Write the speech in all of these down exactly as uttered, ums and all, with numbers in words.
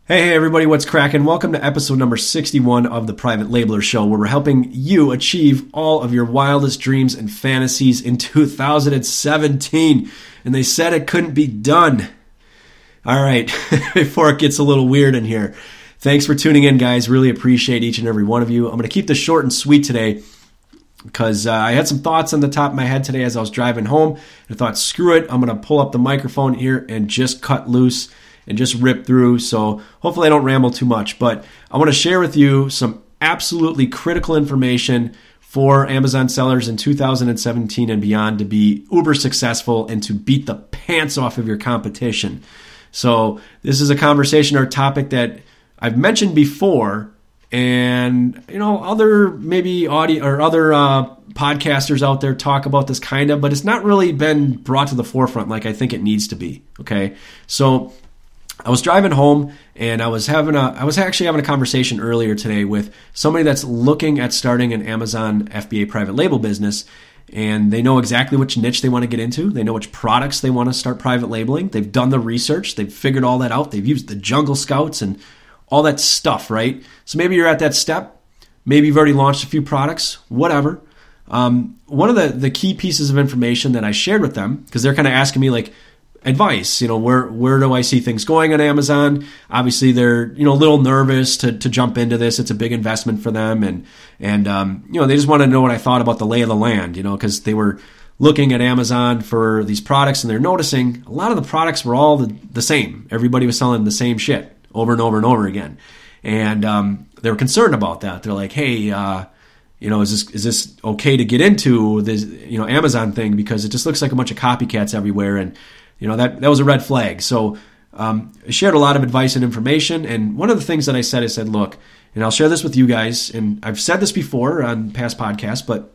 Hey, hey, everybody, what's cracking? Welcome to episode number sixty-one of the Private Labeler Show, where we're helping you achieve all of your wildest dreams and fantasies in two thousand seventeen. And they said it couldn't be done. All right, before it gets a little weird in here, thanks for tuning in, guys. Really appreciate each and every one of you. I'm going to keep this short and sweet today because uh, I had some thoughts on the top of my head today as I was driving home. I thought, screw it, I'm going to pull up the microphone here and just cut loose and just rip through. So hopefully I don't ramble too much, but I want to share with you some absolutely critical information for Amazon sellers in two thousand seventeen and beyond to be uber successful and to beat the pants off of your competition. So this is a conversation or topic that I've mentioned before, and you know, other maybe audio or other uh, podcasters out there talk about this kind of, but it's not really been brought to the forefront like I think it needs to be. Okay, so I was driving home and I was having a I was actually having a conversation earlier today with somebody that's looking at starting an Amazon F B A private label business, and they know exactly which niche they want to get into. They know which products they want to start private labeling. They've done the research. They've figured all that out. They've used the Jungle Scouts and all that stuff, right? So maybe you're at that step. Maybe you've already launched a few products, whatever. Um, one of the, the key pieces of information that I shared with them, because they're kind of asking me like, advice, you know, where where do I see things going on Amazon? Obviously, they're you know a little nervous to to jump into this. It's a big investment for them, and and um, you know they just want to know what I thought about the lay of the land, you know, because they were looking at Amazon for these products and they're noticing a lot of the products were all the, the same. Everybody was selling the same shit over and over and over again, and um, they were concerned about that. They're like, hey, uh, you know, is this is this okay to get into this you know Amazon thing because it just looks like a bunch of copycats everywhere and You know, that, that was a red flag. So um, I shared a lot of advice and information. And one of the things that I said, I said, look, and I'll share this with you guys. And I've said this before on past podcasts, but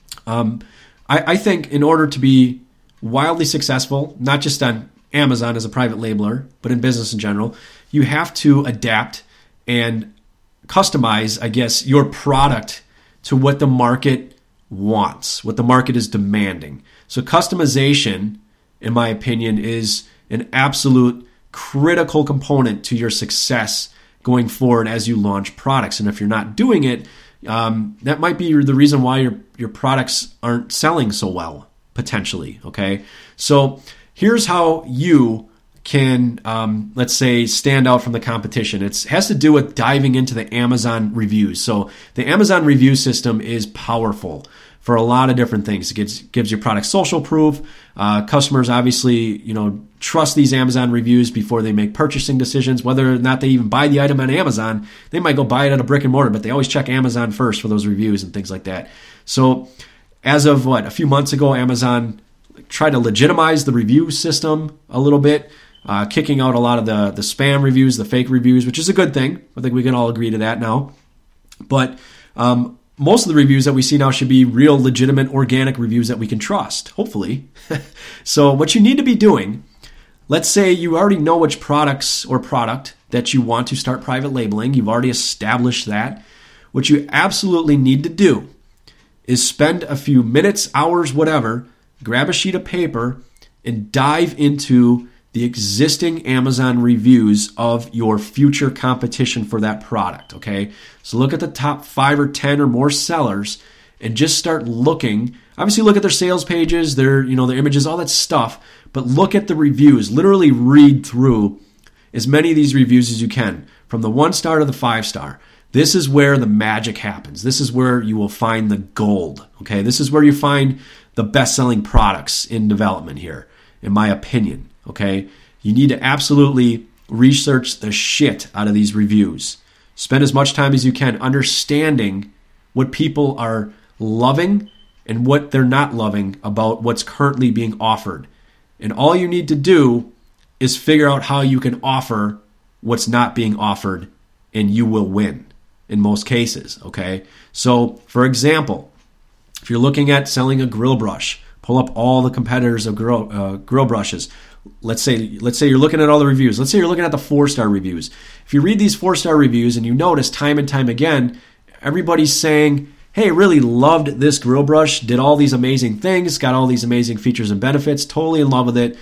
um, I, I think in order to be wildly successful, not just on Amazon as a private labeler, but in business in general, you have to adapt and customize, I guess, your product to what the market wants, what the market is demanding. So customization, in my opinion, is an absolute critical component to your success going forward as you launch products. And if you're not doing it, um, that might be the reason why your your products aren't selling so well, potentially. Okay, so here's how you can, um, let's say, stand out from the competition. It has to do with diving into the Amazon reviews. So the Amazon review system is powerful for a lot of different things. It gives, gives your product social proof. Uh, customers obviously, you know, trust these Amazon reviews before they make purchasing decisions. Whether or not they even buy the item on Amazon, they might go buy it at a brick and mortar, but they always check Amazon first for those reviews and things like that. So as of what, a few months ago, Amazon tried to legitimize the review system a little bit, uh, kicking out a lot of the, the spam reviews, the fake reviews, which is a good thing. I think we can all agree to that now. But um, most of the reviews that we see now should be real, legitimate, organic reviews that we can trust, hopefully. So what you need to be doing, let's say you already know which products or product that you want to start private labeling. You've already established that. What you absolutely need to do is spend a few minutes, hours, whatever, grab a sheet of paper and dive into the existing Amazon reviews of your future competition for that product, okay? So look at the top five or ten or more sellers and just start looking. Obviously look at their sales pages, their, you know, their images, all that stuff, but look at the reviews. Literally read through as many of these reviews as you can, from the one star to the five star. This is where the magic happens. This is where you will find the gold, okay? This is where you find the best-selling products in development here, in my opinion. Okay, you need to absolutely research the shit out of these reviews. Spend as much time as you can understanding what people are loving and what they're not loving about what's currently being offered. And all you need to do is figure out how you can offer what's not being offered, and you will win in most cases. Okay, so for example, if you're looking at selling a grill brush, pull up all the competitors of grill, uh, grill brushes. Let's say let's say you're looking at all the reviews. Let's say you're looking at the four-star reviews. If you read these four-star reviews and you notice time and time again, everybody's saying, hey, really loved this grill brush, did all these amazing things, got all these amazing features and benefits, totally in love with it.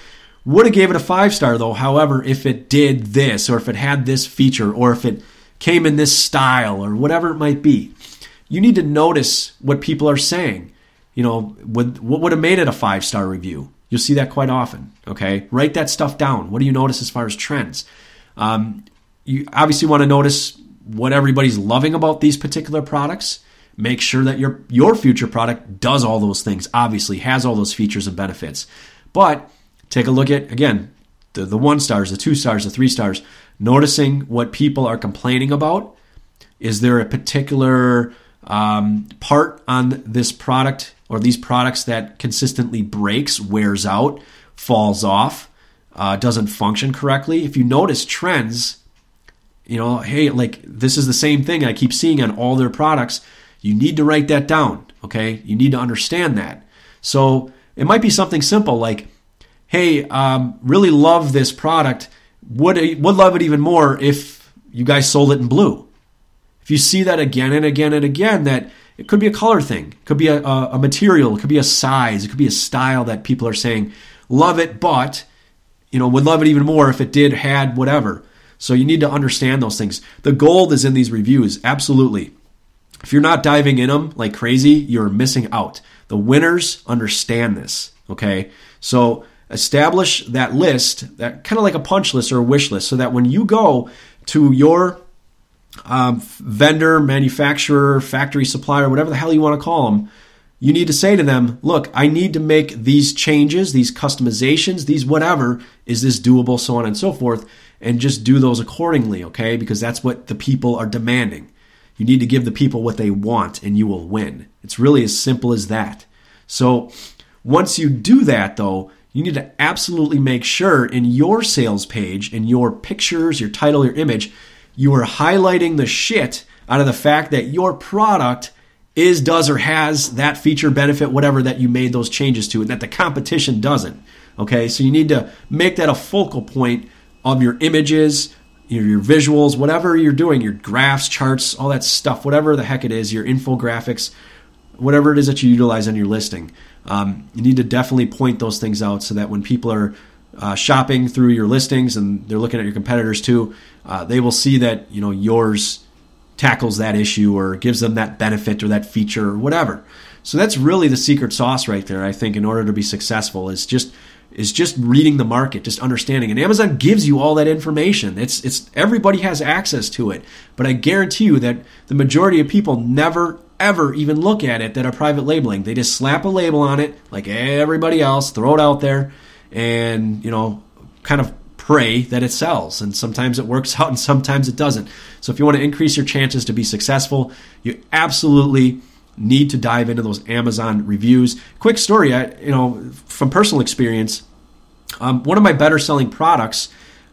Would have gave it a five star though, however, if it did this, or if it had this feature, or if it came in this style, or whatever it might be. You need to notice what people are saying. You know, would, what would have made it a five star review? You'll see that quite often, okay? Write that stuff down. What do you notice as far as trends? Um, you obviously want to notice what everybody's loving about these particular products. Make sure that your your future product does all those things, obviously, has all those features and benefits. But take a look at, again, the, the one stars, the two stars, the three stars, noticing what people are complaining about. Is there a particular um, part on this product or these products that consistently breaks, wears out, falls off, uh, doesn't function correctly? If you notice trends, you know, hey, like this is the same thing I keep seeing on all their products, you need to write that down, okay? You need to understand that. So it might be something simple like, hey, um, really love this product. Would would love it even more if you guys sold it in blue. If you see that again and again and again, that it could be a color thing, it could be a, a, a material, it could be a size, it could be a style that people are saying, love it, but, you know, would love it even more if it did, had, whatever. So you need to understand those things. The gold is in these reviews, absolutely. If you're not diving in them like crazy, you're missing out. The winners understand this, okay? So establish that list, that kind of like a punch list or a wish list, so that when you go to your um, vendor, manufacturer, factory supplier, whatever the hell you want to call them, you need to say to them, look, I need to make these changes, these customizations, these whatever. Is this doable, so on and so forth, and just do those accordingly, okay? Because that's what the people are demanding. You need to give the people what they want and you will win. It's really as simple as that. So once you do that, though, you need to absolutely make sure in your sales page, in your pictures, your title, your image, you are highlighting the shit out of the fact that your product is, does, or has that feature, benefit, whatever that you made those changes to, and that the competition doesn't. Okay, so you need to make that a focal point of your images, your, your visuals, whatever you're doing, your graphs, charts, all that stuff, whatever the heck it is, your infographics, whatever it is that you utilize on your listing. Um, you need to definitely point those things out so that when people are uh, shopping through your listings and they're looking at your competitors too, uh, they will see that, you know, yours tackles that issue or gives them that benefit or that feature or whatever. So that's really the secret sauce right there, I think, in order to be successful, is just is just reading the market, just understanding. And Amazon gives you all that information. It's it's everybody has access to it. But I guarantee you that the majority of people never, ever even look at it that are private labeling. They just slap a label on it like everybody else, throw it out there, and, you know, kind of pray that it sells. And sometimes it works out and sometimes it doesn't. So if you want to increase your chances to be successful, you absolutely need to dive into those Amazon reviews. Quick story, I, you know, from personal experience, um, one of my better selling products,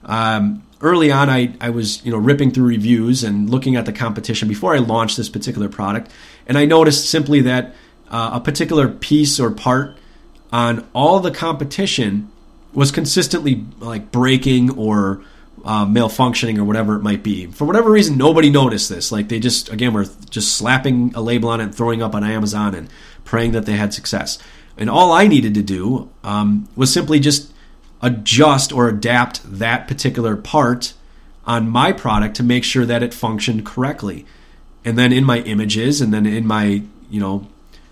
um, early on, I, I was, you know, ripping through reviews and looking at the competition before I launched this particular product. And I noticed simply that uh, a particular piece or part on all the competition was consistently like breaking or uh, malfunctioning or whatever it might be. For whatever reason, nobody noticed this. Like they just, again, were just slapping a label on it and throwing up on Amazon and praying that they had success. And all I needed to do um, was simply just adjust or adapt that particular part on my product to make sure that it functioned correctly. And then in my images and then in my, you know,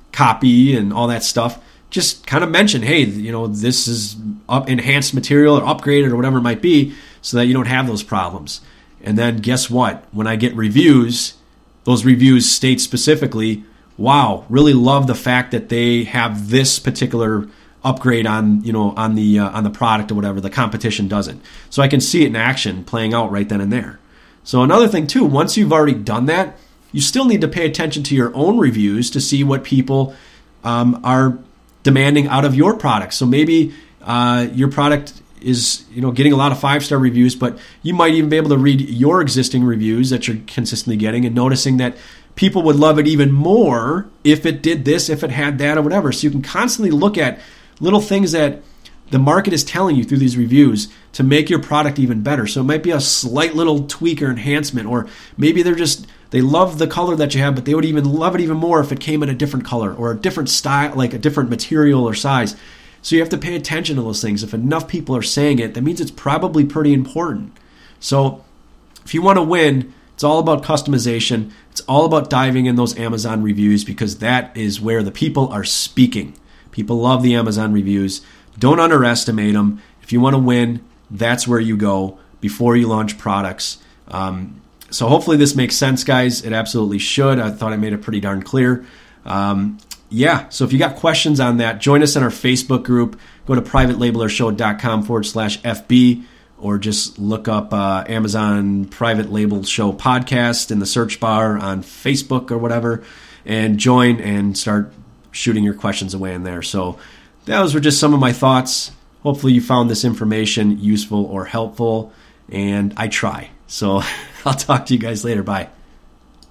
copy and all that stuff, just kind of mention, hey, you know, this is up enhanced material or upgraded or whatever it might be, so that you don't have those problems. And then guess what? When I get reviews, those reviews state specifically, wow, really love the fact that they have this particular upgrade on, you know, on the uh, on the product or whatever. The competition doesn't. So I can see it in action playing out right then and there. So another thing too, once you've already done that, you still need to pay attention to your own reviews to see what people um, are demanding out of your product. So maybe uh, your product is, you know, getting a lot of five-star reviews, but you might even be able to read your existing reviews that you're consistently getting and noticing that people would love it even more if it did this, if it had that, or whatever. So you can constantly look at little things that the market is telling you through these reviews to make your product even better. So it might be a slight little tweak or enhancement, or maybe they're just, they love the color that you have, but they would even love it even more if it came in a different color or a different style, like a different material or size. So you have to pay attention to those things. If enough people are saying it, that means it's probably pretty important. So if you want to win, it's all about customization. It's all about diving in those Amazon reviews, because that is where the people are speaking. People love the Amazon reviews. Don't underestimate them. If you want to win, that's where you go before you launch products. Um, so hopefully this makes sense, guys. It absolutely should. I thought I made it pretty darn clear. Um, yeah, so if you got questions on that, join us in our Facebook group. Go to privatelabelershow.com forward slash FB, or just look up uh, Amazon Private Label Show podcast in the search bar on Facebook or whatever, and join and start shooting your questions away in there. So those were just some of my thoughts. Hopefully you found this information useful or helpful, and I try. So I'll talk to you guys later. Bye.